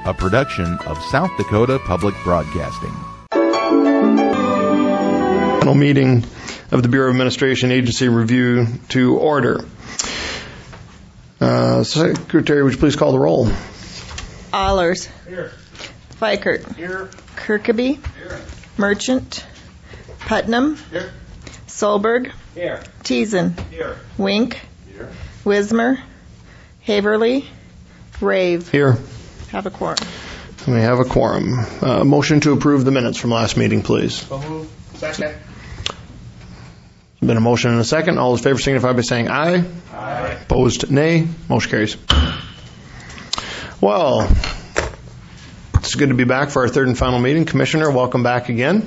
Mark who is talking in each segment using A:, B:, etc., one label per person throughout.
A: a production of South Dakota Public Broadcasting.
B: Final meeting of the Bureau of Administration Agency Review to order. Secretary, would you please call the roll?
C: Allers.
D: Here.
C: Fikert.
D: Here.
C: Kirkeby.
D: Here.
C: Merchant. Putnam.
D: Here.
C: Solberg.
D: Here.
C: Teason.
D: Here.
C: Wink.
D: Here.
C: Wismer. Haverly. Rave.
B: Here.
C: Have a quorum.
B: We have a quorum. Motion to approve the minutes from last meeting, please.
D: So moved. Second.
B: Been a motion and a second. All those in favor signify by saying aye.
D: Aye.
B: Opposed, nay. Motion carries. Well, it's good to be back for our third and final meeting. Commissioner, welcome back again.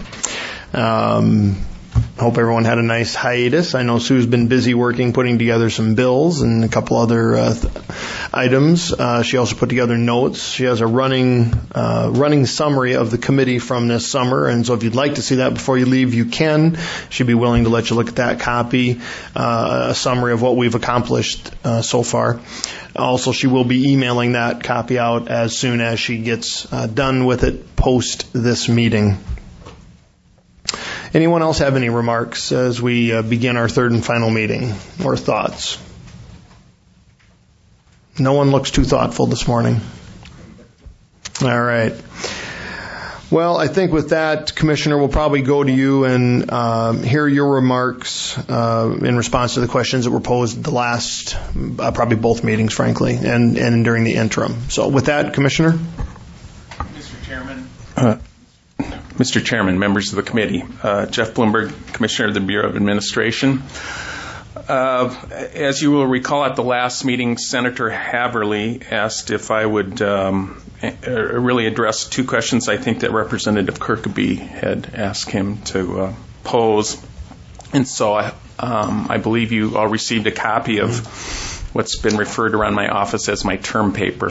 B: Hope everyone had a nice hiatus. I know Sue's been busy working, putting together some bills and a couple other items. She also put together notes. She has a running summary of the committee from this summer, and so if you'd like to see that before you leave, you can. She'd be willing to let you look at that copy, a summary of what we've accomplished so far. Also, she will be emailing that copy out as soon as she gets done with it post this meeting. Anyone else have any remarks as we begin our third and final meeting or thoughts? No one looks too thoughtful this morning. All right. Well, I think with that, Commissioner, we'll probably go to you and hear your remarks in response to the questions that were posed at the last, probably both meetings, frankly, and during the interim. So with that, Commissioner.
E: Mr. Chairman, members of the committee, Jeff Bloomberg, Commissioner of the Bureau of Administration. As you will recall at the last meeting, Senator Haverly asked if I would really address two questions I think that Representative Kirkeby had asked him to pose. And so I believe you all received a copy of what's been referred around my office as my term paper.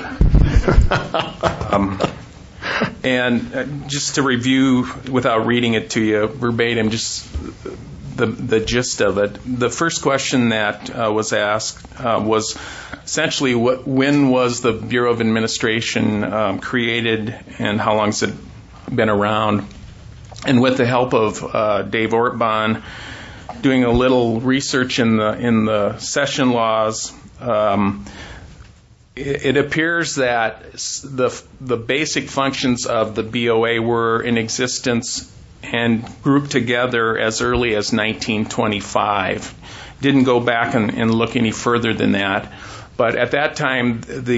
E: And just to review, without reading it to you verbatim, just the gist of it. The first question that was asked was essentially when was the Bureau of Administration created and how long has it been around? And with the help of Dave Ortbahn, doing a little research in the session laws, it appears that the basic functions of the BOA were in existence and grouped together as early as 1925. Didn't go back and look any further than that. But at that time,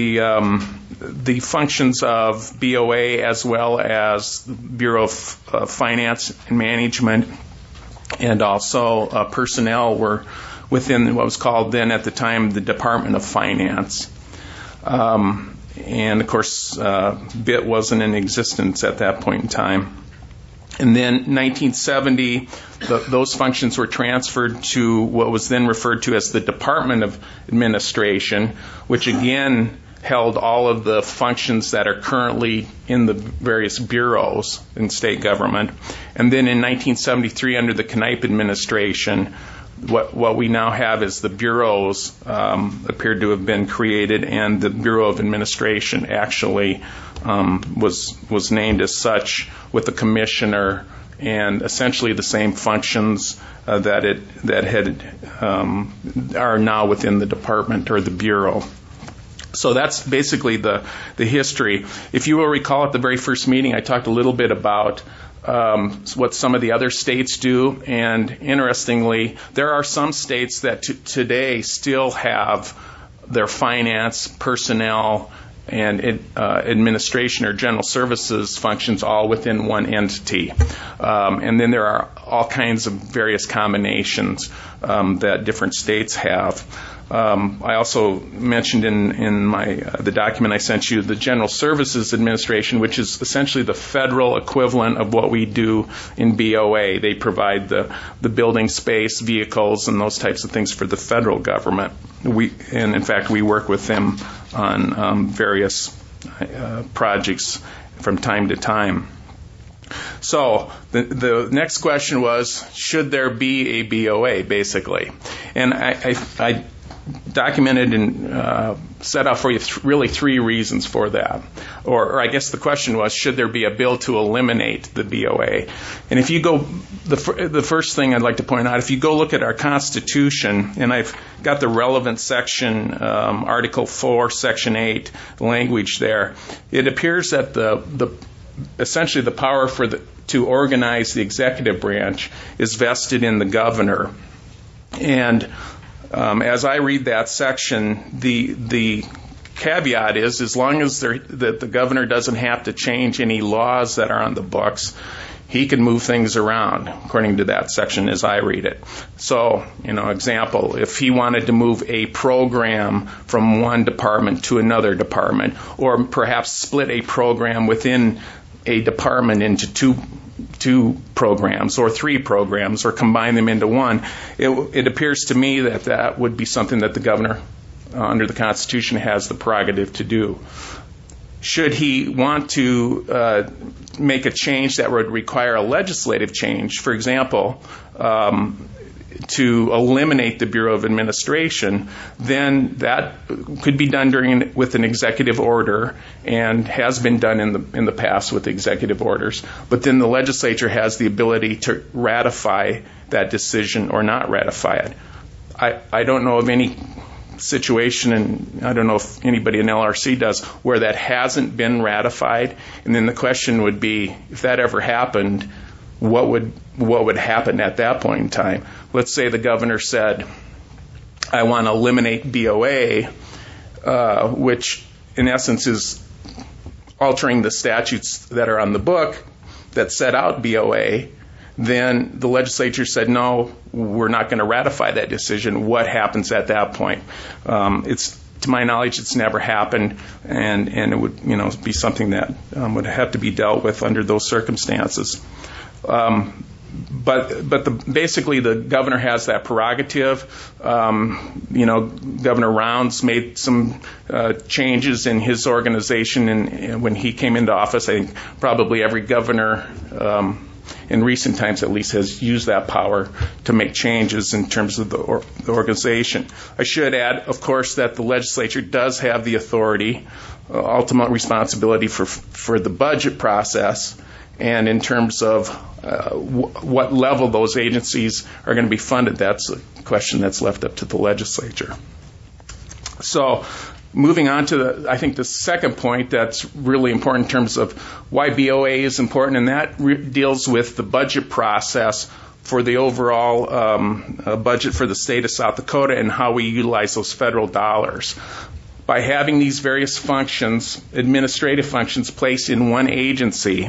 E: the functions of BOA as well as the Bureau of Finance and Management and also personnel were within what was called then at the time the Department of Finance. And of course, BIT wasn't in existence at that point in time. And then 1970, those functions were transferred to what was then referred to as the Department of Administration, which again held all of the functions that are currently in the various bureaus in state government. And then in 1973, under the Knipe administration, what we now have is the bureaus appeared to have been created, and the Bureau of Administration actually was named as such with a commissioner and essentially the same functions that are now within the department or the bureau. So that's basically the history. If you will recall at the very first meeting, I talked a little bit about what some of the other states do, and interestingly, there are some states that today still have their finance, personnel, and administration or general services functions all within one entity. And then there are all kinds of various combinations that different states have. I also mentioned in the document I sent you the General Services Administration, which is essentially the federal equivalent of what we do in BOA. They provide the building space, vehicles, and those types of things for the federal government. And in fact, we work with them on various projects from time to time. So the next question was, should there be a BOA, basically? And I documented in set out for you really three reasons for that. Or I guess the question was, should there be a bill to eliminate the BOA? And if you go, the first thing I'd like to point out, if you go look at our Constitution, and I've got the relevant section, Article 4, Section 8, language there, it appears that essentially the power to organize the executive branch is vested in the governor. And as I read that section, the caveat is, as long as that the governor doesn't have to change any laws that are on the books, he can move things around, according to that section as I read it. So, example, if he wanted to move a program from one department to another department, or perhaps split a program within a department into two programs or three programs, or combine them into one, it appears to me that would be something that the governor, under the Constitution, has the prerogative to do. Should he want to make a change that would require a legislative change, for example, to eliminate the Bureau of Administration, then that could be done with an executive order, and has been done in the past with executive orders. But then the legislature has the ability to ratify that decision or not ratify it. I don't know of any situation, and I don't know if anybody in LRC does, where that hasn't been ratified. And then the question would be, if that ever happened, what would happen at that point in time? Let's say the governor said, I want to eliminate BOA, which in essence is altering the statutes that are on the book that set out BOA. Then the legislature said, no, we're not going to ratify that decision. What happens at that point? To my knowledge, it's never happened, and it would be something that would have to be dealt with under those circumstances. But basically the governor has that prerogative. Governor Rounds made some changes in his organization, and when he came into office, I think probably every governor in recent times at least has used that power to make changes in terms of the organization. I should add, of course, that the legislature does have the authority, ultimate responsibility for the budget process, and in terms of what level those agencies are going to be funded, that's a question that's left up to the legislature. So moving on to, I think, the second point that's really important in terms of why BOA is important, and that deals with the budget process for the overall budget for the state of South Dakota and how we utilize those federal dollars. By having these various functions, administrative functions, placed in one agency,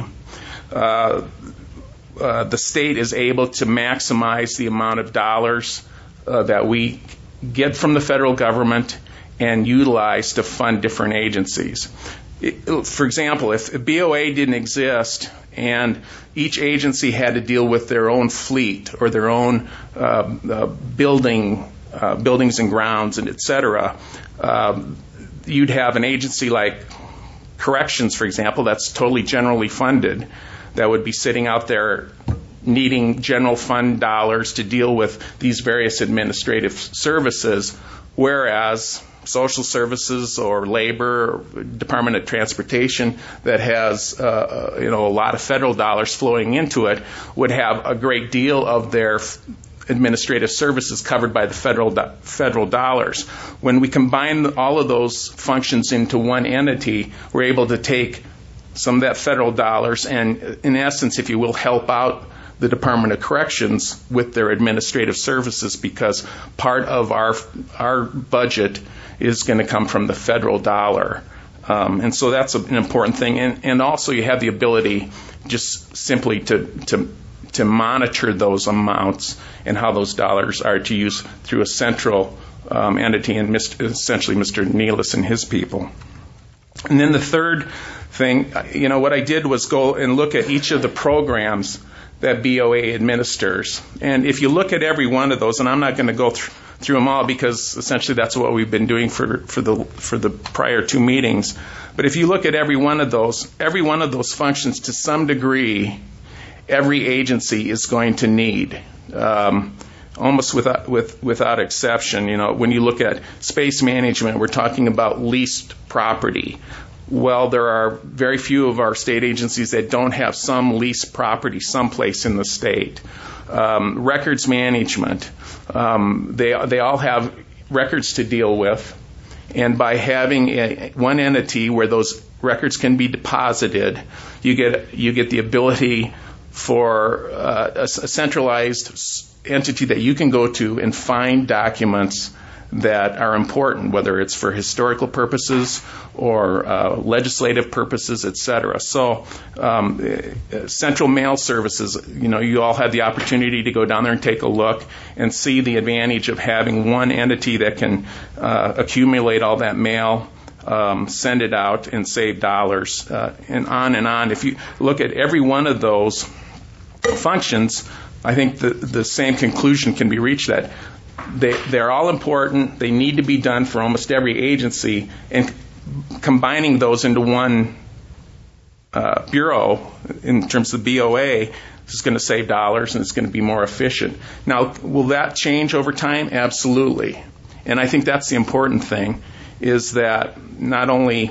E: the state is able to maximize the amount of dollars that we get from the federal government and utilize to fund different agencies. For example, if BOA didn't exist and each agency had to deal with their own fleet or their own buildings and grounds, and et cetera, you'd have an agency like Corrections, for example, that's totally generally funded, that would be sitting out there needing general fund dollars to deal with these various administrative services, whereas social services or labor, or Department of Transportation, that has a lot of federal dollars flowing into it, would have a great deal of their administrative services covered by the federal dollars. When we combine all of those functions into one entity, we're able to take some of that federal dollars and, in essence, if you will, help out the Department of Corrections with their administrative services, because part of our budget is going to come from the federal dollar. And so that's an important thing. And also you have the ability just simply to monitor those amounts and how those dollars are to use through a central entity, and essentially Mr. Nealis and his people. And then the third thing, what I did was go and look at each of the programs that BOA administers. And if you look at every one of those, and I'm not going to go through them all because essentially that's what we've been doing for the prior two meetings. But if you look at every one of those functions, to some degree, every agency is going to need. almost without exception. When you look at space management, we're talking about leased property. Well, there are very few of our state agencies that don't have some leased property someplace in the state. Records management, they all have records to deal with, and by having one entity where those records can be deposited, you get the ability for a centralized entity that you can go to and find documents that are important, whether it's for historical purposes or legislative purposes, etc. So, Central Mail Services, you all had the opportunity to go down there and take a look and see the advantage of having one entity that can accumulate all that mail, send it out, and save dollars, and on and on. If you look at every one of those functions, I think the same conclusion can be reached, that they're all important. They need to be done for almost every agency, and combining those into one bureau in terms of BOA is going to save dollars and it's going to be more efficient. Now, will that change over time? Absolutely. And I think that's the important thing, is that not only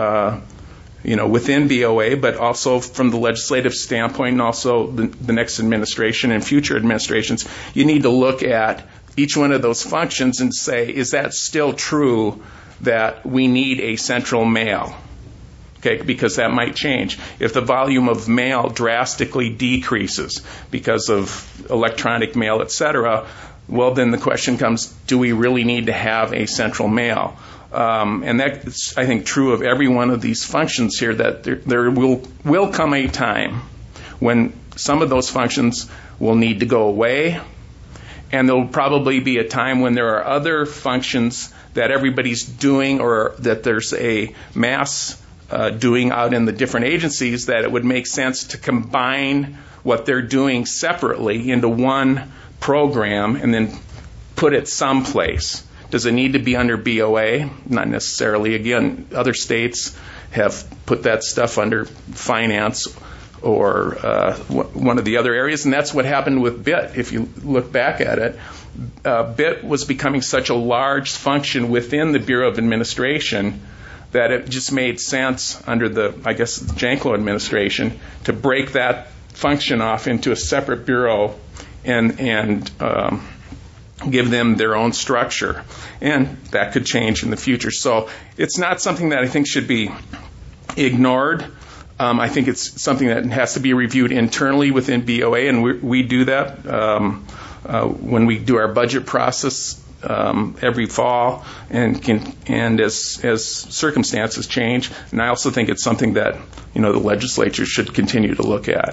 E: within BOA, but also from the legislative standpoint, and also the next administration and future administrations, you need to look at each one of those functions and say, is that still true that we need a central mail? Okay, because that might change. If the volume of mail drastically decreases because of electronic mail, etc., well, then the question comes, do we really need to have a central mail? And that's, I think, true of every one of these functions here, that there will come a time when some of those functions will need to go away, and there will probably be a time when there are other functions that everybody's doing, or that there's a mass doing out in the different agencies, that it would make sense to combine what they're doing separately into one program and then put it someplace. Does it need to be under BOA? Not necessarily. Again, other states have put that stuff under finance or one of the other areas, and that's what happened with BIT. If you look back at it, BIT was becoming such a large function within the Bureau of Administration that it just made sense under the Janklow administration to break that function off into a separate bureau and give them their own structure. And that could change in the future. So it's not something that I think should be ignored. I think it's something that has to be reviewed internally within BOA, and we do that when we do our budget process every fall, and as circumstances change. And I also think it's something that the legislature should continue to look at.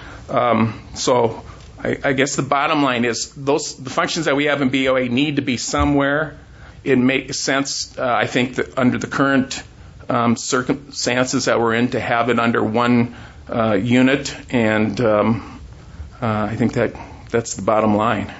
E: So I guess the bottom line is the functions that we have in BOA need to be somewhere. It makes sense, I think, that under the current circumstances that we're in, to have it under one unit, and I think that's the bottom line.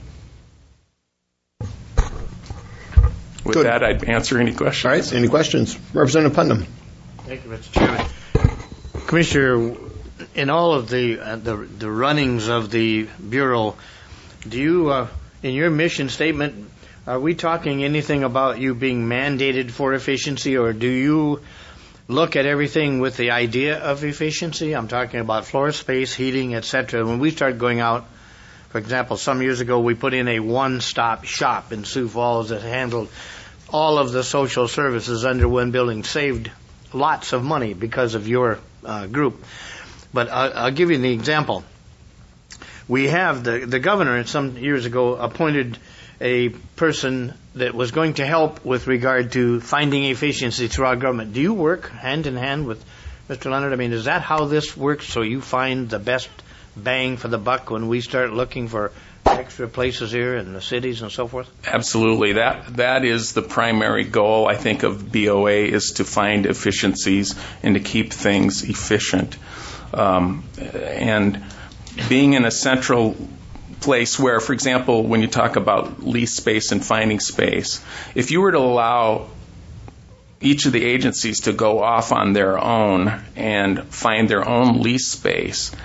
E: With
B: Good.
E: that, I'd answer any questions.
B: All right, any questions? Representative Putnam.
D: Thank you, Mr. Chairman. Commissioner, in all of the runnings of the Bureau, do you, in your mission statement, are we talking anything about you being mandated for efficiency, or do you look at everything with the idea of efficiency? I'm talking about floor space, heating, etc. When we started going out, for example, some years ago, we put in a one-stop shop in Sioux Falls that handled all of the social services under one building, saved lots of money because of your group. But I'll give you the example. We have the governor some years ago appointed a person that was going to help with regard to finding efficiency throughout government. Do you work hand in hand with Mr. Leonard? I mean, is that how this works, so you find the best bang for the buck when we start looking for extra places here in the cities and so forth?
E: Absolutely. That is the primary goal, I think, of BOA, is to find efficiencies and to keep things efficient. And being in a central place where, for example, when you talk about lease space and finding space, if you were to allow each of the agencies to go off on their own and find their own lease space,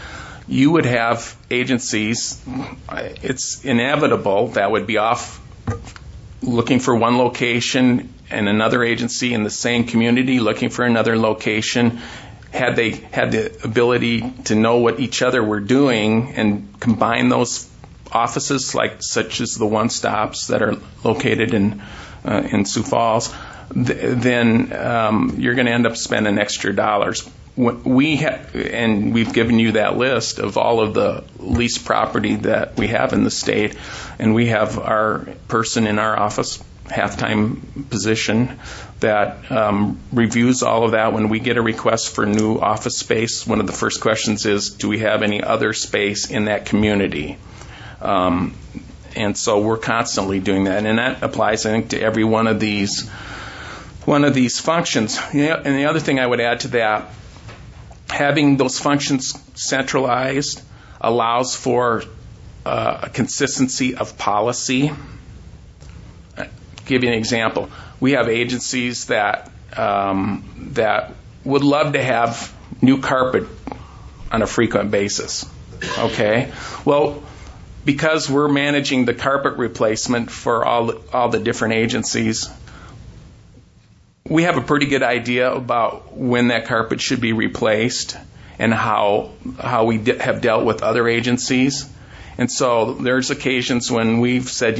E: you would have agencies, it's inevitable, that would be off looking for one location and another agency in the same community looking for another location. Had they had the ability to know what each other were doing and combine those offices, such as the one stops that are located in Sioux Falls, then you're going to end up spending extra dollars. We've given you that list of all of the leased property that we have in the state, and we have our person in our office, half-time position, that reviews all of that. When we get a request for new office space, one of the first questions is, do we have any other space in that community? And so we're constantly doing that, and that applies, I think, to every one of these functions. And the other thing I would add to that, having those functions centralized allows for a consistency of policy. I'll give you an example. We have agencies that would love to have new carpet on a frequent basis. Okay? Well, because we're managing the carpet replacement for all the different agencies, we have a pretty good idea about when that carpet should be replaced and how we have dealt with other agencies. And so there's occasions when we've said,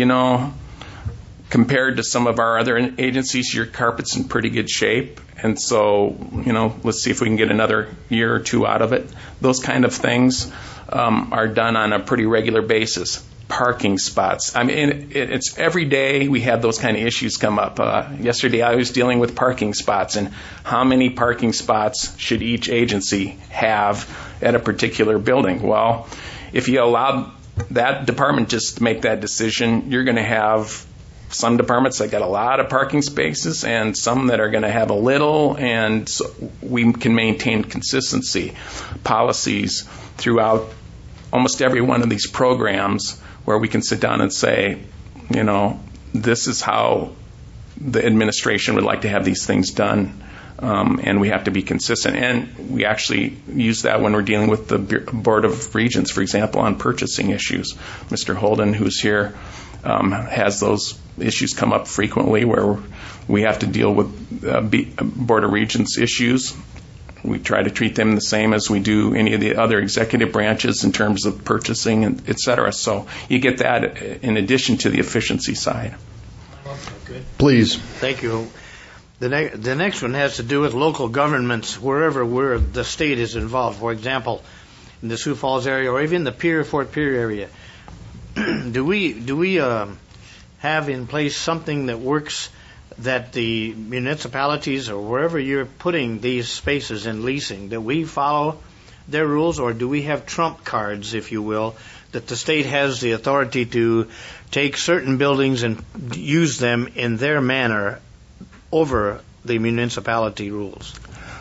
E: compared to some of our other agencies, your carpet's in pretty good shape. And so, let's see if we can get another year or two out of it. Those kind of things are done on a pretty regular basis. Parking spots. I mean, it's every day we have those kind of issues come up. Yesterday I was dealing with parking spots and how many parking spots should each agency have at a particular building. Well, if you allow that department just to make that decision, you're going to have some departments that got a lot of parking spaces and some that are going to have a little, and so we can maintain consistency policies throughout almost every one of these programs, where we can sit down and say, this is how the administration would like to have these things done, and we have to be consistent. And we actually use that when we're dealing with the Board of Regents, for example, on purchasing issues. Mr. Holden, who's here, has those issues come up frequently where we have to deal with Board of Regents issues. We try to treat them the same as we do any of the other executive branches in terms of purchasing, and et cetera. So you get that in addition to the efficiency side.
D: Good.
B: Please.
D: Thank you. The next one has to do with local governments where the state is involved. For example, in the Sioux Falls area or even the Fort Pierre area. Do we have in place something that works, that the municipalities or wherever you're putting these spaces in leasing, that we follow their rules, or do we have trump cards, if you will, that the state has the authority to take certain buildings and use them in their manner over the municipality rules?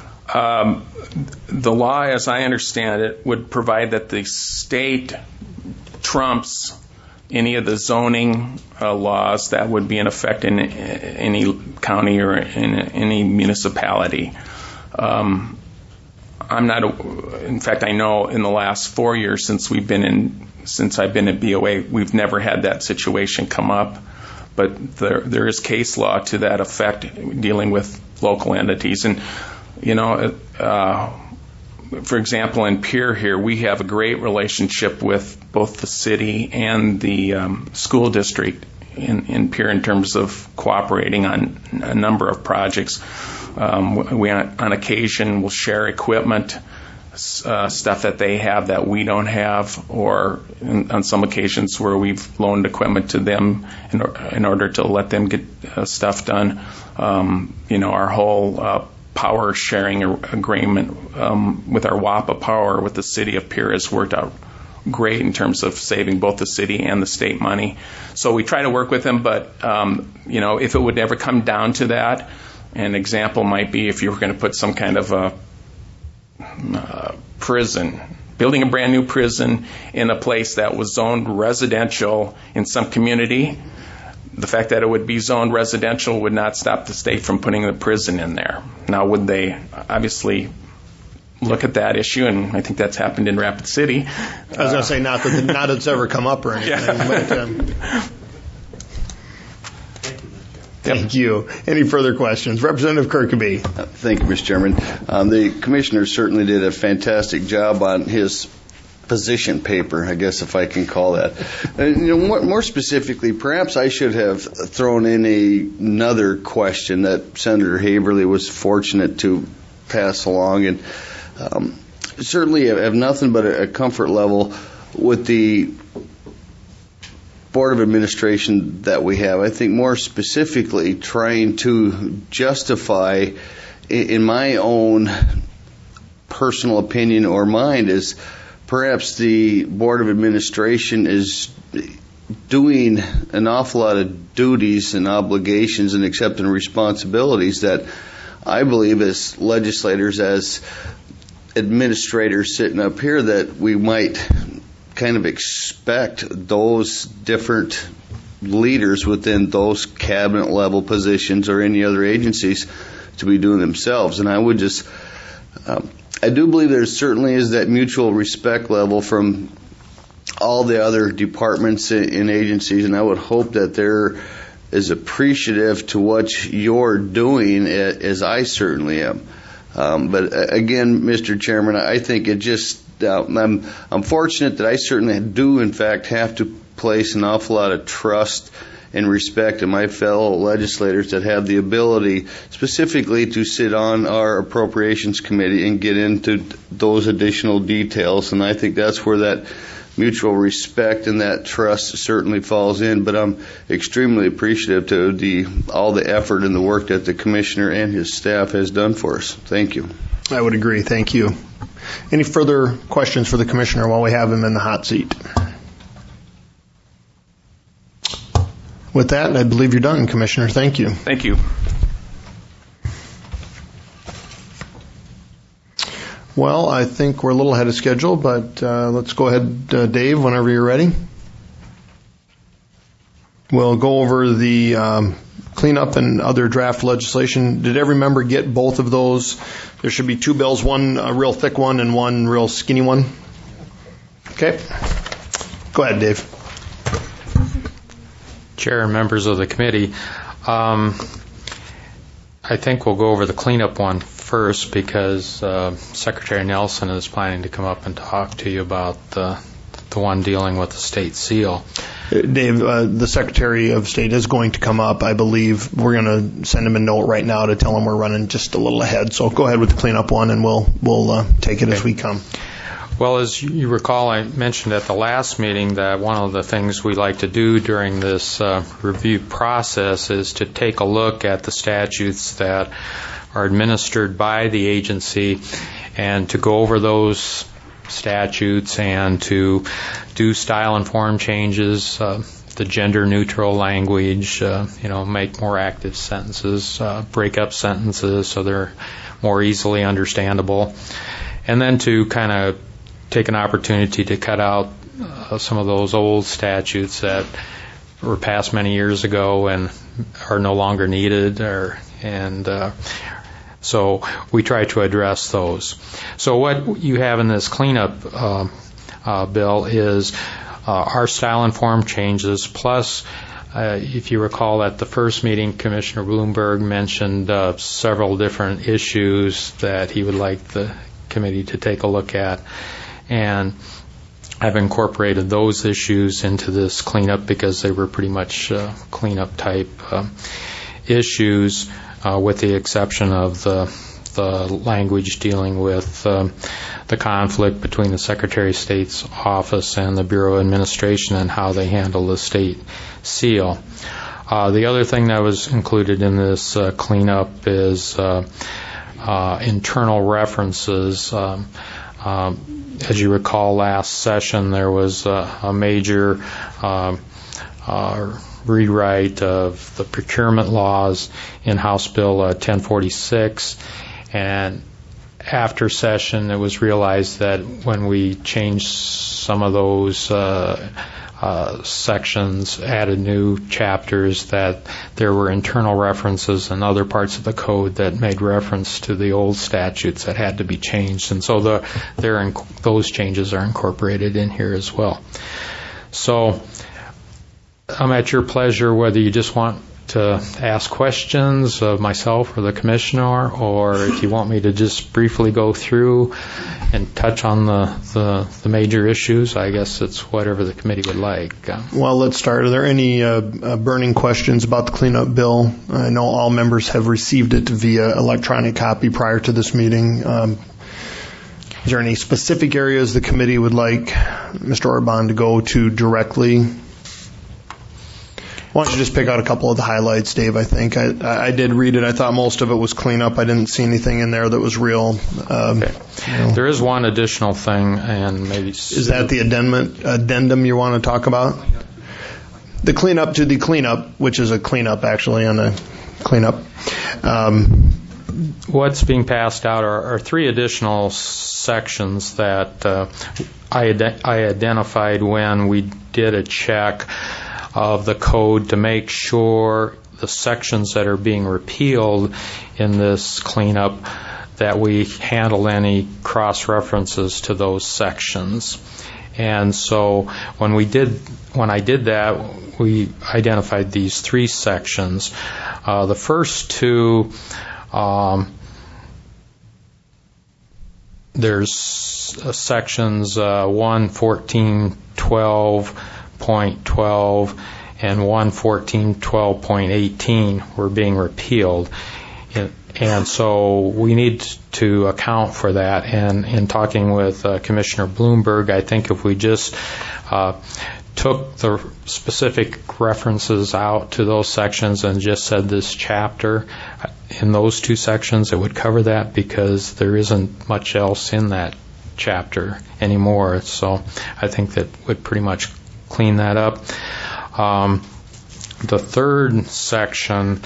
E: The law, as I understand it, would provide that the state trumps any of the zoning laws that would be in effect in any county or in any municipality. In fact, I know in the last 4 years since I've been at BOA, we've never had that situation come up. But there is case law to that effect dealing with local entities. And, for example, in Pierre here, we have a great relationship with both the city and the school district in Pierre in terms of cooperating on a number of projects. We, on occasion, will share equipment, stuff that they have that we don't have, or on some occasions where we've loaned equipment to them in order to let them get stuff done. Our whole power sharing agreement with our WAPA Power with the city of Pierre has worked out great in terms of saving both the city and the state money. So we try to work with them, but if it would ever come down to that, an example might be if you were going to put some kind of a prison, building a brand new prison in a place that was zoned residential in some community. The fact that it would be zoned residential would not stop the state from putting the prison in there. Now, would they? Obviously, look at that issue, and I think that's happened in Rapid City.
B: I was going to say not that it's ever come up or anything.
E: Yeah.
B: But, thank you. Any further questions? Representative Kirkeby.
F: Thank you, Mr. Chairman. The commissioner certainly did a fantastic job on his position paper, I guess, if I can call that. More specifically, perhaps I should have thrown in another question that Senator Haverly was fortunate to pass along, and certainly have nothing but a comfort level with the Board of Administration that we have. I think more specifically trying to justify, in my own personal opinion or mind, is perhaps the Board of Administration is doing an awful lot of duties and obligations and accepting responsibilities that I believe as legislators, as administrators sitting up here, that we might kind of expect those different leaders within those cabinet level positions or any other agencies to be doing themselves. And I would just, I do believe there certainly is that mutual respect level from all the other departments and agencies, and I would hope that there is appreciative to what you're doing, as I certainly am. But again, Mr. Chairman, I think it just, I'm fortunate that I certainly do, in fact, have to place an awful lot of trust and respect in my fellow legislators that have the ability specifically to sit on our Appropriations Committee and get into those additional details. And I think that's where that mutual respect and that trust certainly falls in. But I'm extremely appreciative to all the effort and the work that the Commissioner and his staff has done for us. Thank you.
B: I would agree. Thank you. Any further questions for the Commissioner while we have him in the hot seat? With that, I believe you're done, Commissioner. Thank you.
E: Thank you.
B: Well, I think we're a little ahead of schedule, but let's go ahead, Dave, whenever you're ready. We'll go over the cleanup and other draft legislation. Did every member get both of those? There should be two bills, one a real thick one and one real skinny one. Okay. Go ahead, Dave.
G: Chair and members of the committee, I think we'll go over the cleanup one first because Secretary Nelson is planning to come up and talk to you about the one dealing with the state seal.
B: Dave, the Secretary of State is going to come up. I believe we're going to send him a note right now to tell him we're running just a little ahead. So go ahead with the cleanup one, and we'll take it as we come.
G: Well, as you recall, I mentioned at the last meeting that one of the things we like to do during this review process is to take a look at the statutes that are administered by the agency and to go over those statutes and to do style and form changes, the gender-neutral language, make more active sentences, break up sentences so they're more easily understandable, and then to kind of take an opportunity to cut out some of those old statutes that were passed many years ago and are no longer needed, so we try to address those. So what you have in this cleanup bill is our style and form changes, plus if you recall at the first meeting, Commissioner Bloomberg mentioned several different issues that he would like the committee to take a look at. And I've incorporated those issues into this cleanup because they were pretty much cleanup type issues, with the exception of the language dealing with the conflict between the Secretary of State's office and the Bureau of Administration and how they handle the state seal. The other thing that was included in this cleanup is internal references. As you recall, last session there was a major rewrite of the procurement laws in House Bill 1046, and after session it was realized that when we changed some of those sections, added new chapters, that there were internal references in other parts of the code that made reference to the old statutes that had to be changed. And so those changes are incorporated in here as well. So I'm at your pleasure whether you just want to ask questions of myself or the commissioner, or if you want me to just briefly go through and touch on the major issues. I guess it's whatever the committee would like.
B: Well, let's start. Are there any burning questions about the cleanup bill? I know all members have received it via electronic copy prior to this meeting. Is there any specific areas the committee would like Mr. Orban to go to directly? Why don't you just pick out a couple of the highlights, Dave? I think I did read it. I thought most of it was cleanup. I didn't see anything in there that was real.
G: Okay. There is one additional thing, and maybe
B: is that the addendum you want to talk about? The cleanup to the cleanup, which is a cleanup actually on a cleanup.
G: What's being passed out are three additional sections that I identified when we did a check of the code to make sure the sections that are being repealed in this cleanup, that we handle any cross-references to those sections. And so when I did that, we identified these three sections. The first two, there's sections 114.12.12 and 114.12.18 were being repealed. And so we need to account for that. And in talking with Commissioner Bloomberg, I think if we just took the specific references out to those sections and just said this chapter in those two sections, it would cover that, because there isn't much else in that chapter anymore. So I think that would pretty much clean that up. The third section,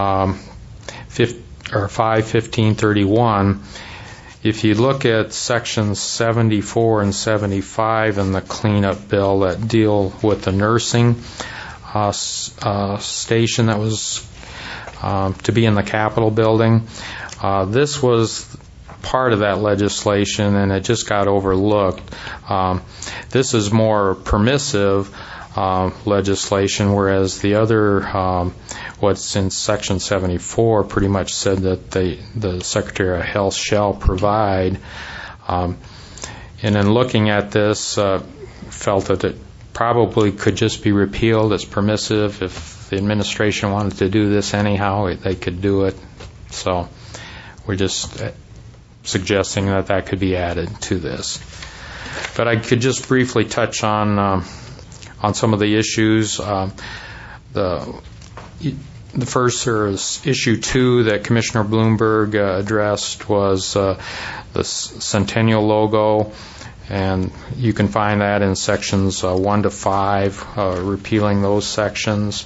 G: 515.31, if you look at sections 74 and 75 in the cleanup bill that deal with the nursing station that was to be in the Capitol building, this was part of that legislation and it just got overlooked. This is more permissive legislation, whereas the other, what's in Section 74, pretty much said that the Secretary of Health shall provide. And in looking at this, felt that it probably could just be repealed as permissive. If the administration wanted to do this anyhow, they could do it. So we're just suggesting that could be added to this. But I could just briefly touch on some of the issues. The first is issue 2 that Commissioner Bloomberg addressed was the Centennial logo, and you can find that in sections 1 to 5, repealing those sections.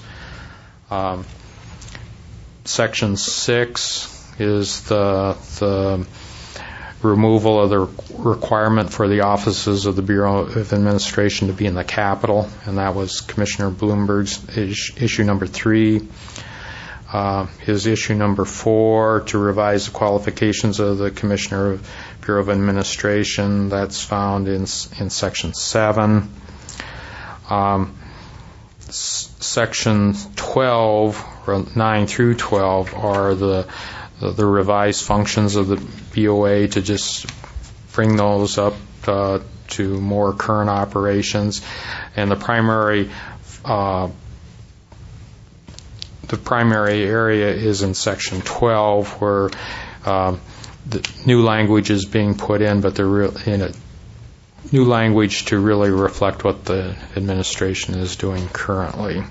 G: Section 6 is the removal of the requirement for the offices of the Bureau of Administration to be in the Capitol, and that was Commissioner Bloomberg's issue number 3. His issue number 4, to revise the qualifications of the Commissioner of Bureau of Administration, that's found in Section 7. Section 12, or 9 through 12, are the revised functions of the BOA to just bring those up to more current operations. And the primary area is in Section 12, where the new language is being put in, but they're in a new language to really reflect what the administration is doing currently.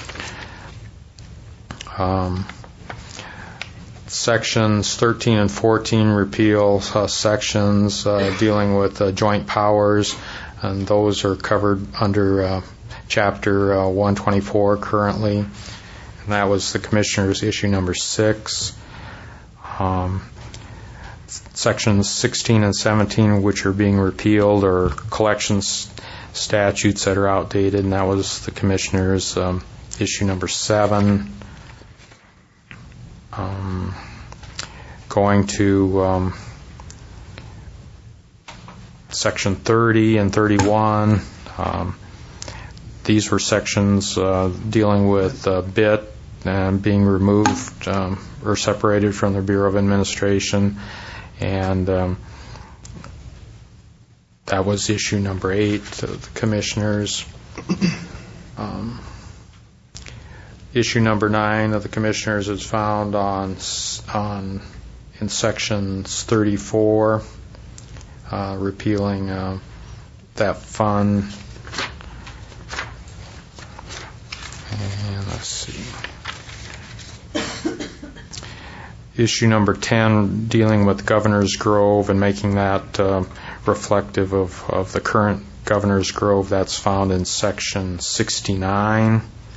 G: Sections 13 and 14 repeal sections dealing with joint powers, and those are covered under Chapter 124 currently, and that was the Commissioner's issue number 6. Sections 16 and 17, which are being repealed, are collections statutes that are outdated, and that was the Commissioner's issue number 7. Going to section 30 and 31. These were sections dealing with BIT and being removed or separated from the Bureau of Administration, and that was issue number 8 to the Commissioners. Issue number 9 of the Commissioners is found in sections 34, repealing that fund. And let's see. Issue number 10, dealing with Governor's Grove and making that reflective of the current Governor's Grove. That's found in section 69.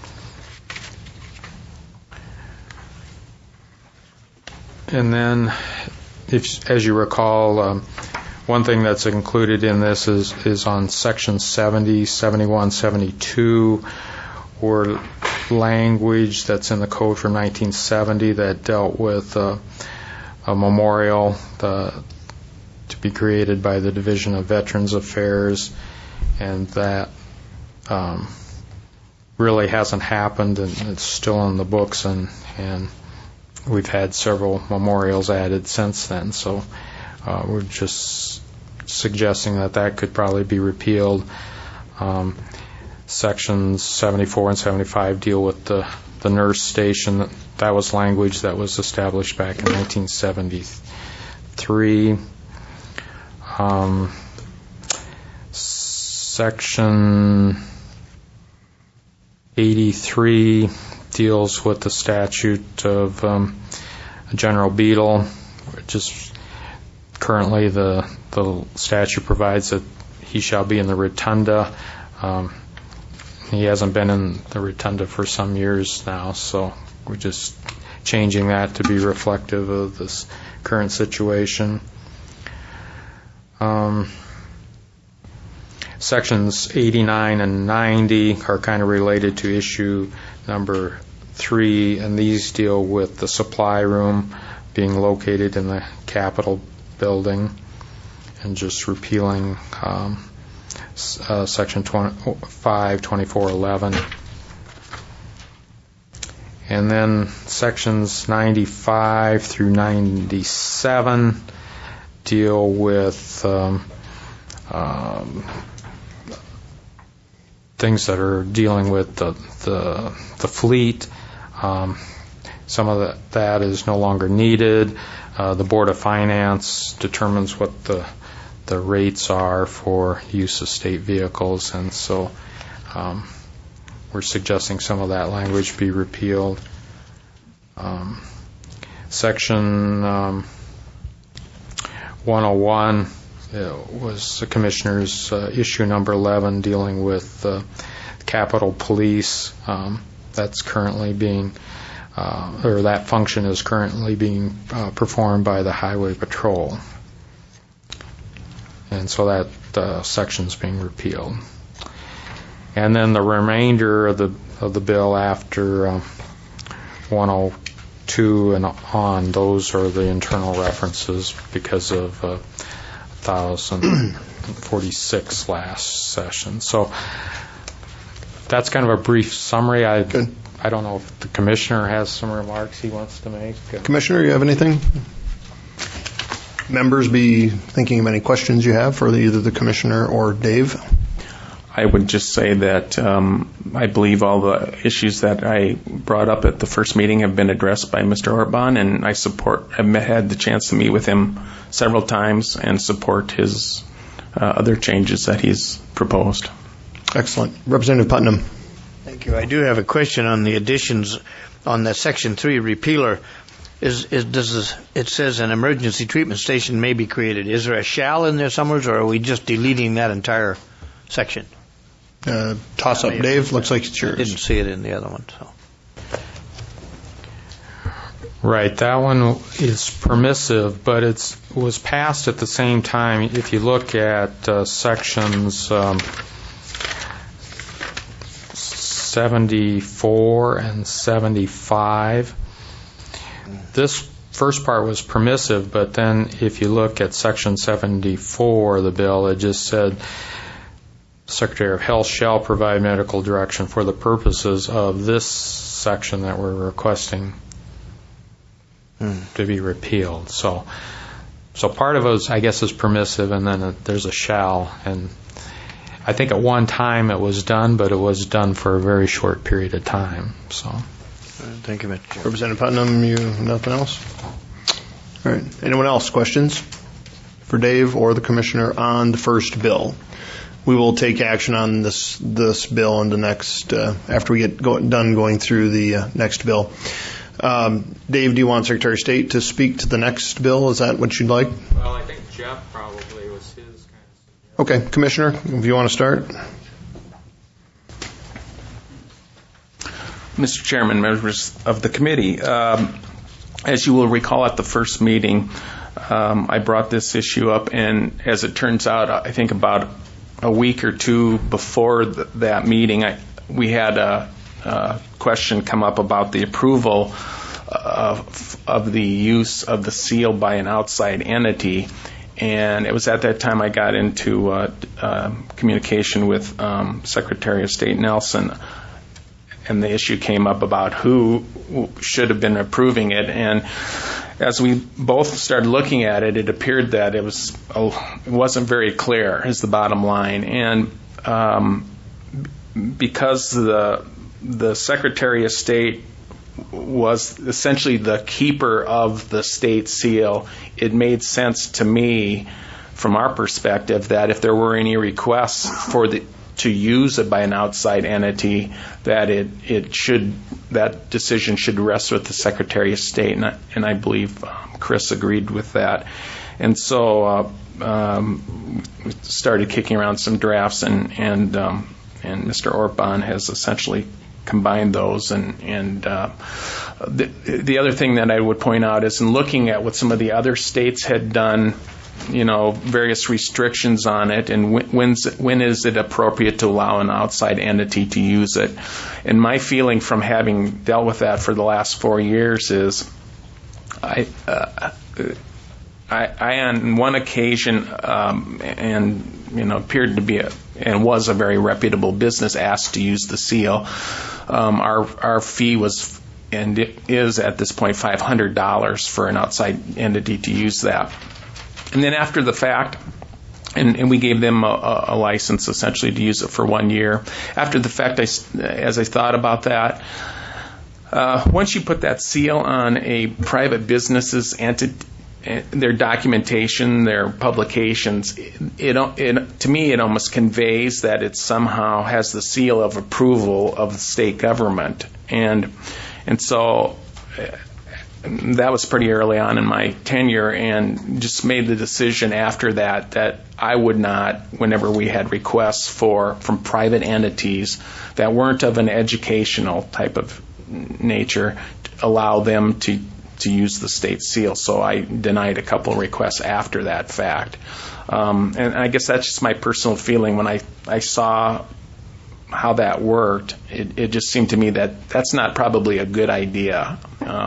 G: And then, as you recall, one thing that's included in this is on section 70, 71, 72, or language that's in the code from 1970 that dealt with a memorial to be created by the Division of Veterans Affairs, and that really hasn't happened, and it's still in the books, and we've had several memorials added since then. So we're just suggesting that could probably be repealed. Sections 74 and 75 deal with the nurse station. That was language that was established back in 1973. Section 83 deals with the statute of General Beadle, which is currently the statute provides that he shall be in the rotunda. He hasn't been in the rotunda for some years now, so we're just changing that to be reflective of this current situation. Sections 89 and 90 are kind of related to issue number 3, and these deal with the supply room being located in the Capitol building, and just repealing section 52411. And then sections 95 through 97 deal with things that are dealing with the fleet. Some of that is no longer needed. The Board of Finance determines what the rates are for use of state vehicles, and so we're suggesting some of that language be repealed. Section 101 was the Commissioner's issue number 11, dealing with Capitol Police. That's currently being, or that function is currently being performed by the Highway Patrol. And so that section's being repealed. And then the remainder of the bill after 102 and on, those are the internal references because of 1046 last session. So that's kind of a brief summary. I don't know if the Commissioner has some remarks he wants to make.
B: Commissioner, you have anything? Members, be thinking of any questions you have for either the Commissioner or Dave.
E: I would just say that I believe all the issues that I brought up at the first meeting have been addressed by Mr. Orban, and I have had the chance to meet with him several times and support his other changes that he's proposed.
B: Excellent. Representative Putnam.
D: Thank you. I do have a question on the additions on the Section 3 repealer. It says an emergency treatment station may be created. Is there a shall in there somewhere, or are we just deleting that entire section?
B: Toss up, Dave. Looks like it's yours.
D: I didn't see it in the other one. So.
G: Right, that one is permissive, but it was passed at the same time. If you look at sections 74 and 75. This first part was permissive, but then if you look at Section 74 of the bill, it just said Secretary of Health shall provide medical direction for the purposes of this section that we're requesting to be repealed. So part of it, I guess, is permissive, and then there's a shall. And I think at one time it was done, but it was done for a very short period of time. So,
B: thank you, Mr. Representative Putnam. You nothing else? All right. Anyone else? Questions for Dave or the Commissioner on the first bill? We will take action on this bill in the next after we get done going through the next bill. Dave, do you want Secretary of State to speak to the next bill? Is that what you'd like?
G: Well, I think Jeff probably was his kind of.
B: Okay, Commissioner, if you want to start.
E: Mr. Chairman, members of the committee, as you will recall at the first meeting, I brought this issue up, and as it turns out, I think about a week or two before that meeting, we had a question come up about the approval of the use of the seal by an outside entity. And it was at that time I got into communication with Secretary of State Nelson, and the issue came up about who should have been approving it. And as we both started looking at it, it appeared that it wasn't very clear, is the bottom line. And because the Secretary of State was essentially the keeper of the state seal, it made sense to me, from our perspective, that if there were any requests to use it by an outside entity, that that decision should rest with the Secretary of State, and I believe Chris agreed with that. And so we started kicking around some drafts, and Mr. Orban has essentially combined those. And the other thing that I would point out is, in looking at what some of the other states had done, various restrictions on it, and when is it appropriate to allow an outside entity to use it. And my feeling from having dealt with that for the last 4 years is, I on one occasion, appeared to be and was a very reputable business, asked to use the seal. Our fee was, and it is at this point, $500 for an outside entity to use that. And then after the fact, and we gave them a license essentially to use it for 1 year. After the fact, as I thought about that, once you put that seal on a private business's entity, their documentation, their publications, to me it almost conveys that it somehow has the seal of approval of the state government. And so that was pretty early on in my tenure, and just made the decision after that I would not, whenever we had requests from private entities that weren't of an educational type of nature, allow them to use the state seal. So I denied a couple of requests after that fact. And I guess that's just my personal feeling. When I saw how that worked, it just seemed to me that that's not probably a good idea.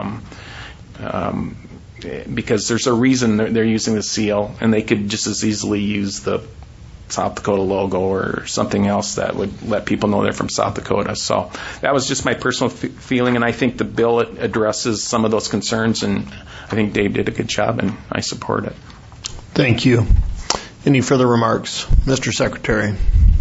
E: Because there's a reason they're using the seal, and they could just as easily use the South Dakota logo or something else that would let people know they're from South Dakota. So that was just my personal feeling, and I think the bill addresses some of those concerns, and I think Dave did a good job, and I support it.
B: Thank you. Any further remarks? Mr. Secretary.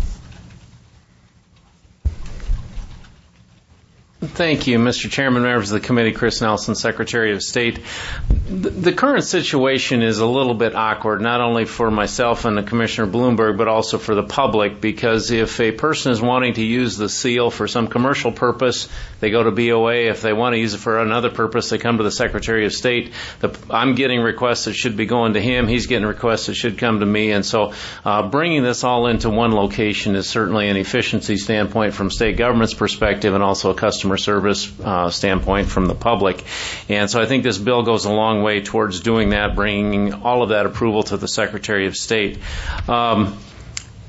H: Thank you, Mr. Chairman, members of the committee, Chris Nelson, Secretary of State. The current situation is a little bit awkward, not only for myself and Commissioner Bloomberg, but also for the public, because if a person is wanting to use the seal for some commercial purpose, they go to BOA. If they want to use it for another purpose, they come to the Secretary of State. I'm getting requests that should be going to him. He's getting requests that should come to me. And so bringing this all into one location is certainly an efficiency standpoint from state government's perspective, and also a customer service standpoint from the public. And so I think this bill goes a long way towards doing that, bringing all of that approval to the Secretary of State.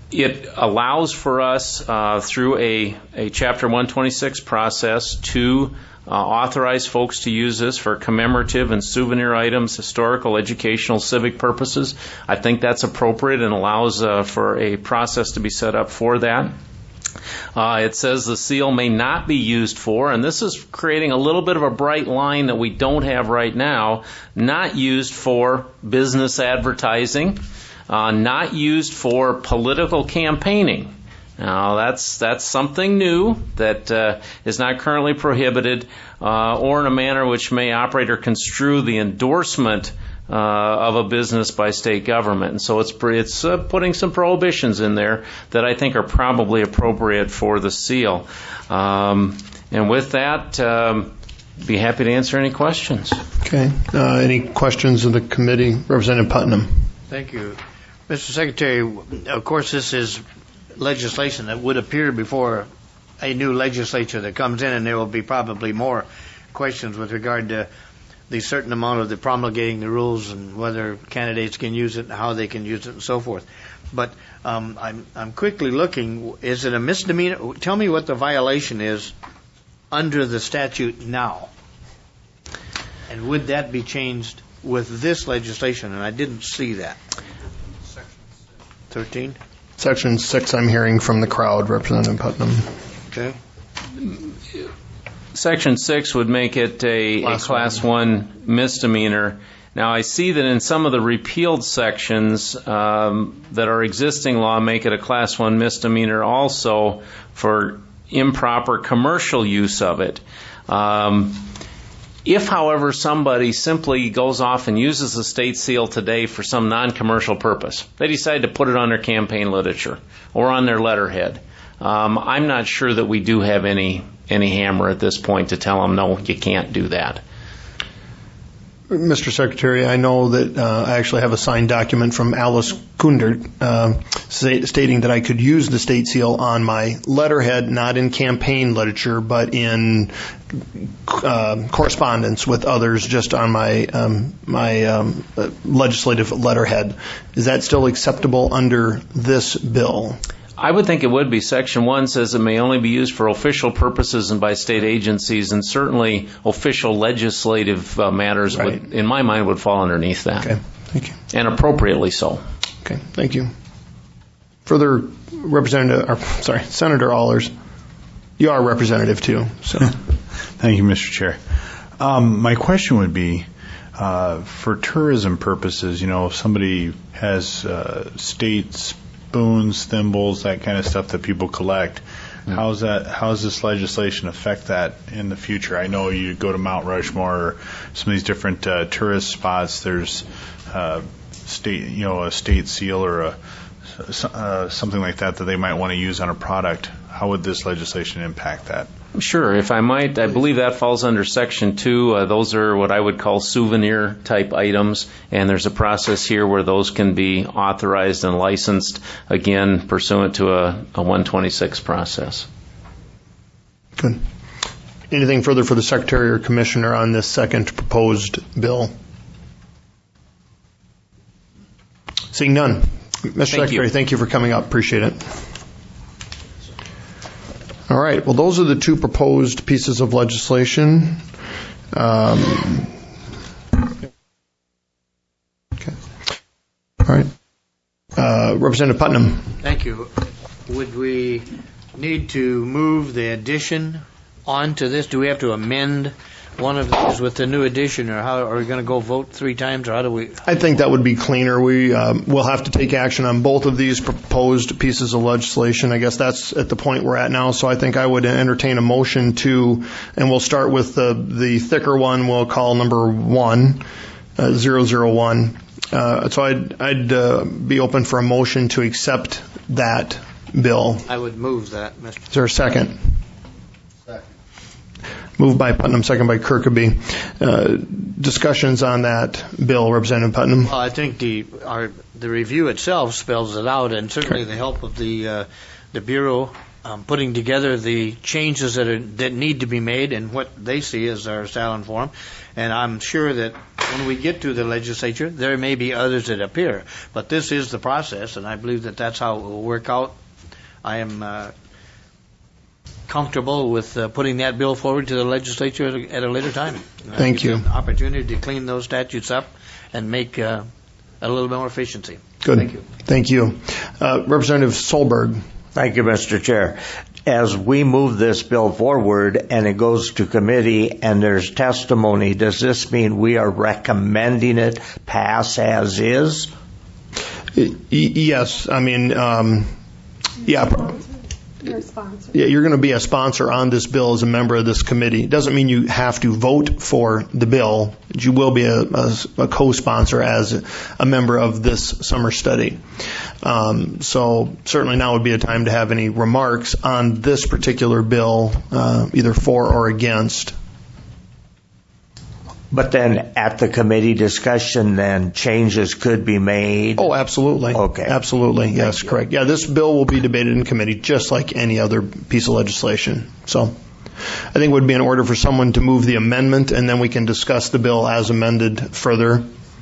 H: It allows for us through a Chapter 126 process to authorize folks to use this for commemorative and souvenir items, historical, educational, civic purposes. I think that's appropriate and allows for a process to be set up for that. It says the seal may not be used for, and this is creating a little bit of a bright line that we don't have right now, not used for business advertising, not used for political campaigning. Now, that's something new that is not currently prohibited, or in a manner which may operate or construe the endorsement of a business by state government. And so it's putting some prohibitions in there that I think are probably appropriate for the seal. And with that, be happy to answer any questions.
B: Okay. Any questions of the committee? Representative Putnam.
D: Thank you. Mr. Secretary, of course, this is legislation that would appear before a new legislature that comes in, and there will be probably more questions with regard to the certain amount of the promulgating the rules and whether candidates can use it and how they can use it and so forth. But I'm quickly looking. Is it a misdemeanor? Tell me what the violation is under the statute now. And would that be changed with this legislation? And I didn't see that. 13?
B: Section 6, I'm hearing from the crowd, Representative Putnam.
D: Okay.
H: Section 6 would make it a Class 1 misdemeanor. Now, I see that in some of the repealed sections that are existing law make it a Class 1 misdemeanor also for improper commercial use of it. If, however, somebody simply goes off and uses the state seal today for some non-commercial purpose, they decide to put it on their campaign literature or on their letterhead, I'm not sure that we do have any hammer at this point to tell them, no, you can't do that.
B: Mr. Secretary, I know that I actually have a signed document from Alice Kundert stating that I could use the state seal on my letterhead, not in campaign literature, but in correspondence with others, just on my legislative letterhead. Is that still acceptable under this bill?
H: I would think it would be. Section 1 says it may only be used for official purposes and by state agencies, and certainly official legislative matters,
B: right,
H: in my mind, would fall underneath that.
B: Okay, thank you.
H: And appropriately so.
B: Okay, thank you. Further, Senator Allers, you are a representative too. So,
I: thank you, Mr. Chair. My question would be, for tourism purposes, if somebody has state spoons, thimbles, that kind of stuff that people collect, how does this legislation affect that in the future? I know you go to Mount Rushmore or some of these different tourist spots. There's a state seal or something like that they might want to use on a product. How would this legislation impact that?
H: Sure. If I might, I believe that falls under Section 2. Those are what I would call souvenir-type items, and there's a process here where those can be authorized and licensed, again, pursuant to a 126 process.
B: Good. Anything further for the Secretary or Commissioner on this second proposed bill? Seeing none. Mr. Secretary, thank you for coming up. Appreciate it. All right. Well, those are the two proposed pieces of legislation. Okay. All right. Representative Putnam.
D: Thank you. Would we need to move the addition onto this? Do we have to amend one of these with the new addition, or how are we going to go vote 3 times, or how do we?
B: I think that would be cleaner. We will have to take action on both of these proposed pieces of legislation. I guess that's at the point we're at now. So I think I would entertain a motion to, and we'll start with the thicker one. We'll call number 1, 001. So I'd be open for a motion to accept that bill.
D: I would move that, Mr.
B: Is there a second? Moved by Putnam, second by Kirkeby. Discussions on that bill, Representative Putnam?
D: Well, I think the review itself spells it out, and certainly the help of the Bureau putting together the changes that need to be made and what they see as our Stalin form. And I'm sure that when we get to the legislature, there may be others that appear. But this is the process, and I believe that that's how it will work out. I am comfortable with putting that bill forward to the legislature at a later time.
B: Thank you.
D: An opportunity to clean those statutes up and make a little bit more efficiency.
B: Good.
D: Thank you.
B: Thank you. Representative Solberg.
J: Thank you, Mr. Chair. As we move this bill forward and it goes to committee and there's testimony, does this mean we are recommending it pass as is?
B: Yes. I mean, yeah.
K: You're a sponsor.
B: Yeah, you're going to be a sponsor on this bill as a member of this committee. It doesn't mean you have to vote for the bill. You will be a co-sponsor as a member of this summer study. So certainly now would be a time to have any remarks on this particular bill, either for or against.
J: But then at the committee discussion, then changes could be made?
B: Oh, absolutely.
J: Okay.
B: Absolutely. Yes, correct. Yeah, this bill will be debated in committee just like any other piece of legislation. So I think it would be in order for someone to move the amendment, and then we can discuss the bill as amended further.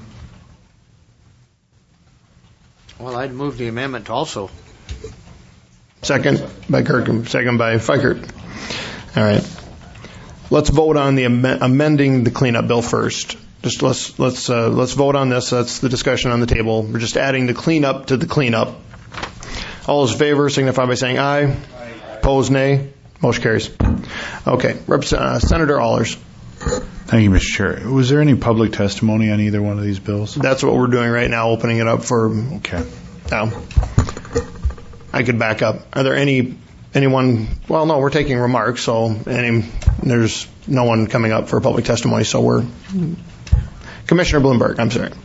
D: Well, I'd move the amendment also.
B: Second by Kirk, second by Fikert. All right. Let's vote on the amending the cleanup bill first. Just let's vote on this. That's the discussion on the table. We're just adding the cleanup to the cleanup. All those in favor signify by saying aye. Aye. Opposed, nay. Motion carries. Okay. Senator Allers.
I: Thank you, Mr. Chair. Was there any public testimony on either one of these bills?
B: That's what we're doing right now, opening it up for.
I: Okay.
B: Now, I could back up. Are there anyone? Well, no, we're taking remarks, so there's no one coming up for public testimony, so we're. Commissioner Bloomberg, I'm sorry.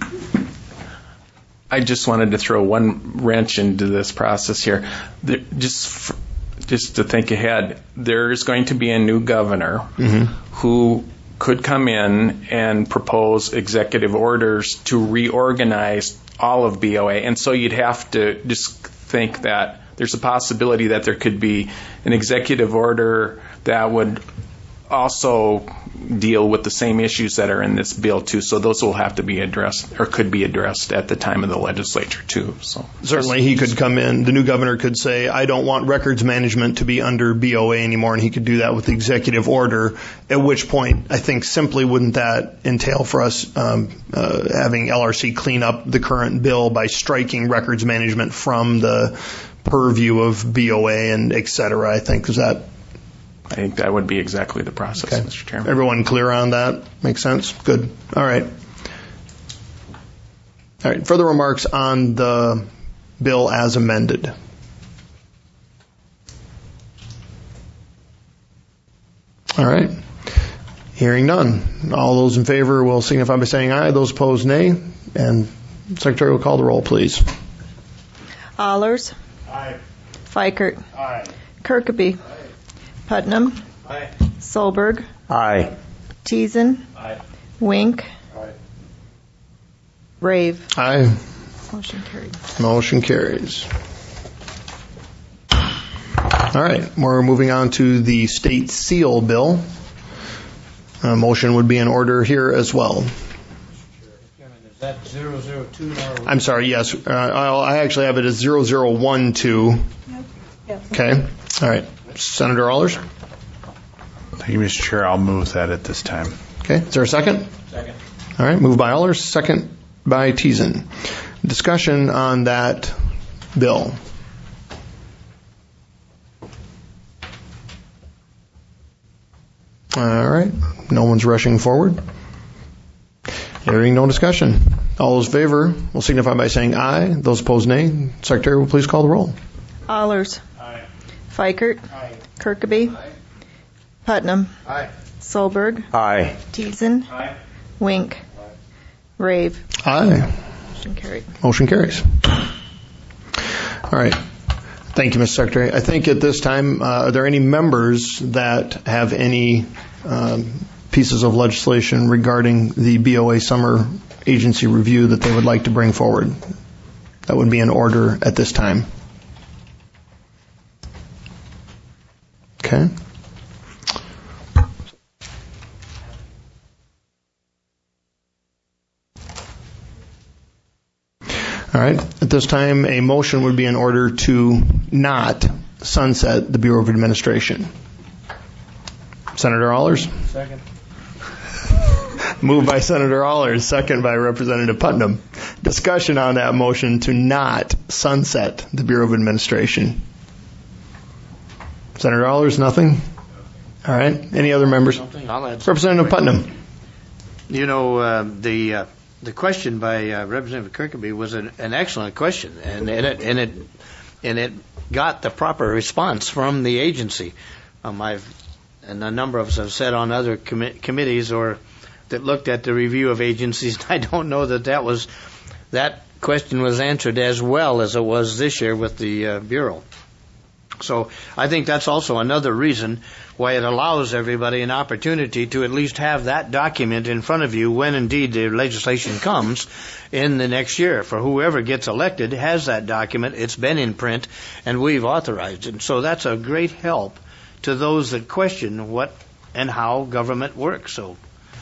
E: I just wanted to throw one wrench into this process here. Just to think ahead, there's going to be a new governor who could come in and propose executive orders to reorganize all of BOA. And so you'd have to just think that there's a possibility that there could be an executive order that would also deal with the same issues that are in this bill too. So those will have to be addressed, or could be addressed at the time of the legislature too. So
B: certainly he could come in, the new governor could say, I don't want records management to be under BOA anymore, and he could do that with the executive order, at which point I think simply wouldn't that entail for us having LRC clean up the current bill by striking records management from the purview of BOA and et cetera. I think that would be exactly the process, okay. Mr. Chairman. Everyone clear on that? Makes sense? Good. All right. All right. Further remarks on the bill as amended? All right. Hearing none. All those in favor will signify by saying aye. Those opposed, nay. And Secretary will call the roll, please.
C: Allers.
D: Aye.
C: Fikert.
D: Aye.
C: Kirkeby. Aye. Putnam.
D: Aye.
C: Solberg.
J: Aye.
C: Teason.
D: Aye.
C: Wink.
D: Aye.
C: Rave.
B: Aye.
C: Motion carried.
B: Motion carries. All right. We're moving on to the state seal bill. Motion would be in order here as well.
D: Is that 002 now?
B: I'm sorry, yes. I actually have it as 0012.
K: Yes.
B: Okay. All right. Senator Allers?
I: Thank you, Mr. Chair. I'll move that at this time.
B: Okay. Is there a second?
D: Second.
B: All right. Moved by Allers, second by Teason. Discussion on that bill. All right. No one's rushing forward. Hearing no discussion. All those in favor will signify by saying aye. Those opposed, nay. Secretary will please call the roll.
C: Allers.
D: Aye.
C: Fikert.
D: Aye.
C: Kirkeby.
D: Aye.
C: Putnam.
D: Aye.
C: Solberg.
J: Aye.
C: Teason.
D: Aye.
C: Wink. Rave.
B: Aye.
C: Motion carried.
B: Motion carries. All right. Thank you, Mr. Secretary. I think at this time, are there any members that have any pieces of legislation regarding the BOA summer agency review that they would like to bring forward? That would be in order at this time. Okay. All right. At this time, a motion would be in order to not sunset the Bureau of Administration. Senator Allers?
D: Second.
B: Moved by Senator Allers, second by Representative Putnam. Discussion on that motion to not sunset the Bureau of Administration. Senator Allers, nothing? All right. Any other members?
D: I'll add
B: Representative Putnam.
D: You know, the question by Representative Kirkby was an excellent question, and it got the proper response from the agency. And a number of us have said on other committees or that looked at the review of agencies. I don't know that question was answered as well as it was this year with the Bureau. So I think that's also another reason why it allows everybody an opportunity to at least have that document in front of you when indeed the legislation comes in the next year. For whoever gets elected has that document, it's been in print, and we've authorized it. So that's a great help to those that question what and how government works. So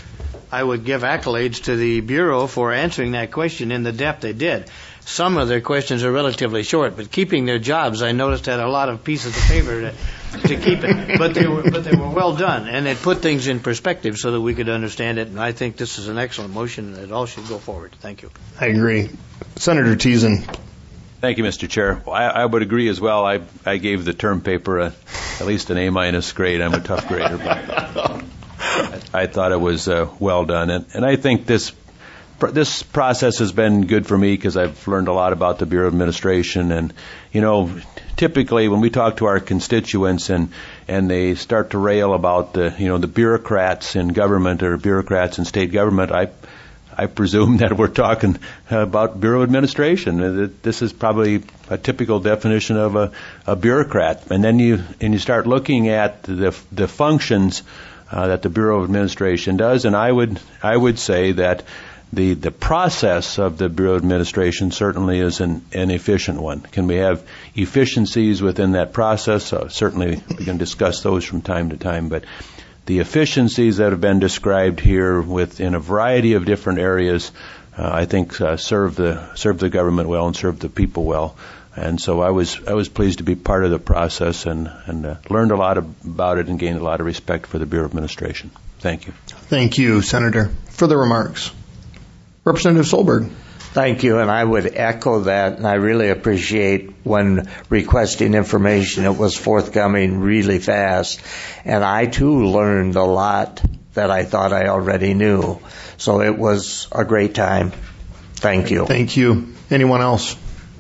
D: I would give accolades to the Bureau for answering that question in the depth they did. Some of their questions are relatively short, but keeping their jobs, I noticed, had a lot of pieces of paper to keep it. But they were well done, and it put things in perspective so that we could understand it. And I think this is an excellent motion, and it all should go forward. Thank you.
B: I agree. Senator Thiessen.
L: Thank you, Mr. Chair. I would agree as well. I gave the term paper at least an A- grade. I'm a tough grader, but I thought it was well done. And I think this process has been good for me because I've learned a lot about the Bureau of Administration. And, you know, typically when we talk to our constituents and they start to rail about the bureaucrats in government or bureaucrats in state government, I presume that we're talking about Bureau of Administration. This is probably a typical definition of a bureaucrat. And then you start looking at the functions that the Bureau of Administration does, and I would say that the process of the Bureau of Administration certainly is an efficient one. Can we have efficiencies within that process? Certainly we can discuss those from time to time, but the efficiencies that have been described here in a variety of different areas, I think serve the government well and serve the people well. And so I was pleased to be part of the process and learned a lot about it and gained a lot of respect for the Bureau of Administration. Thank you.
B: Thank you, Senator. Further remarks? Representative Solberg.
J: Thank you, and I would echo that, and I really appreciate when requesting information, it was forthcoming really fast. And I, too, learned a lot that I thought I already knew. So it was a great time. Thank you.
B: Thank you. Anyone else?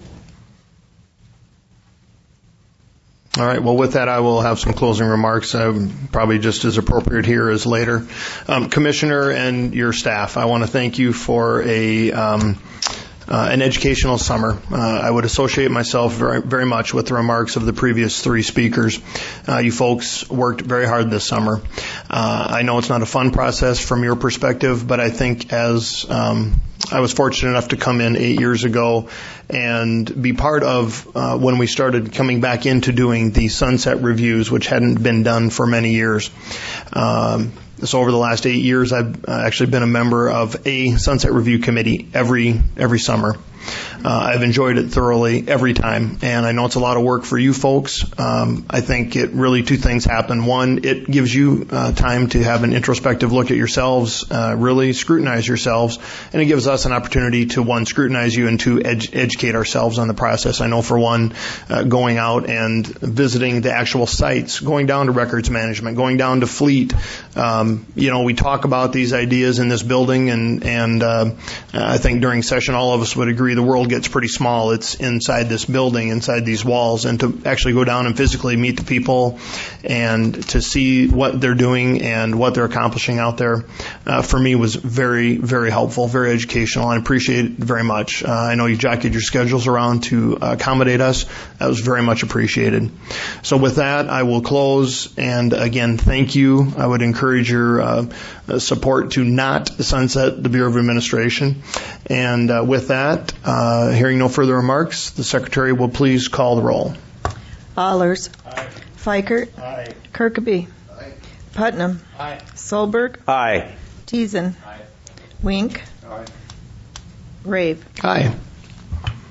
B: All right. Well, with that, I will have some closing remarks, probably just as appropriate here as later. Commissioner and your staff, I want to thank you for an educational summer. I would associate myself very, very much with the remarks of the previous three speakers. You folks worked very hard this summer. I know it's not a fun process from your perspective, but I think as I was fortunate enough to come in 8 years ago and be part of when we started coming back into doing the sunset reviews, which hadn't been done for many years. So over the last 8 years, I've actually been a member of a sunset review committee every summer. I've enjoyed it thoroughly every time, and I know it's a lot of work for you folks. I think two things happen. One, it gives you time to have an introspective look at yourselves, really scrutinize yourselves, and it gives us an opportunity to, one, scrutinize you and two, educate ourselves on the process. I know for one, going out and visiting the actual sites, going down to records management, going down to fleet, we talk about these ideas in this building, and I think during session all of us would agree the world gets pretty small. It's inside this building, inside these walls, and to actually go down and physically meet the people and to see what they're doing and what they're accomplishing out there, for me was very, very helpful, very educational, and I appreciate it very much. I know you jockeyed your schedules around to accommodate us. That was very much appreciated. So with that, I will close, and again, thank you. I would encourage your support to not sunset the Bureau of Administration. And with that, hearing no further remarks, the Secretary will please call the roll.
C: Allers.
D: Aye.
C: Fikert.
D: Aye.
C: Kirkby.
D: Aye.
C: Putnam.
D: Aye.
C: Solberg.
J: Aye.
C: Thiessen.
D: Aye.
C: Wink.
D: Aye.
C: Rave.
B: Aye.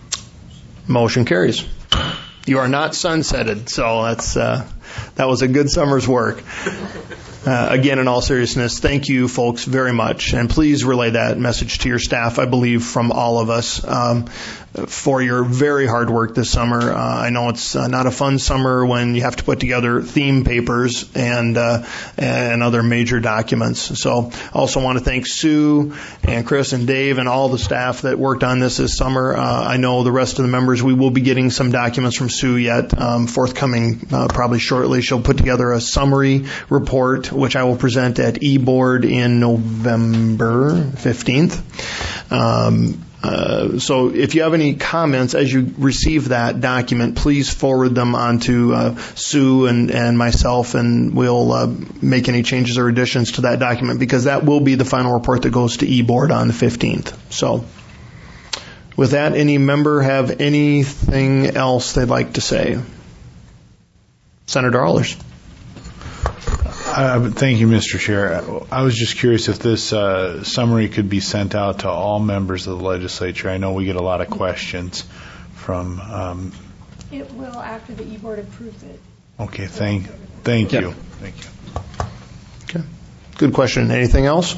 B: Motion carries. You are not sunsetted, so that was a good summer's work. Again, in all seriousness, thank you folks very much, and please relay that message to your staff, I believe, from all of us, for your very hard work this summer. I know it's not a fun summer when you have to put together theme papers and other major documents. So I also want to thank Sue and Chris and Dave and all the staff that worked on this summer. I know the rest of the members, we will be getting some documents from Sue yet, forthcoming probably shortly. She'll put together a summary report, which I will present at eBoard in November 15th. So if you have any comments as you receive that document, please forward them on to Sue and myself, and we'll make any changes or additions to that document, because that will be the final report that goes to eBoard on the 15th. So with that, any member have anything else they'd like to say? Senator Allers.
I: Thank you, Mr. Chair. I was just curious if this summary could be sent out to all members of the legislature. I know we get a lot of questions from...
K: It will after the e-board approves it.
I: Okay, thank you. Thank you.
B: Okay. Good question. Anything else?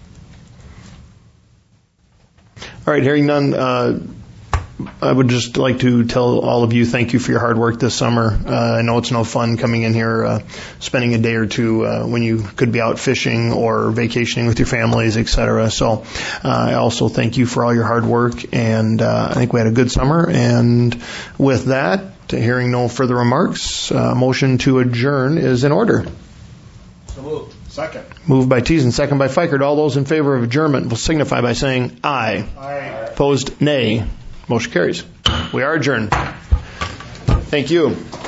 B: All right, hearing none, I would just like to tell all of you thank you for your hard work this summer. I know it's no fun coming in here, spending a day or two when you could be out fishing or vacationing with your families, etc. So I also thank you for all your hard work, and I think we had a good summer. And with that, hearing no further remarks, motion to adjourn is in order.
M: So moved. Second.
B: Moved by Teason, second by Fikert. All those in favor of adjournment will signify by saying aye.
M: Aye.
B: Opposed, nay. Motion carries. We are adjourned. Thank you.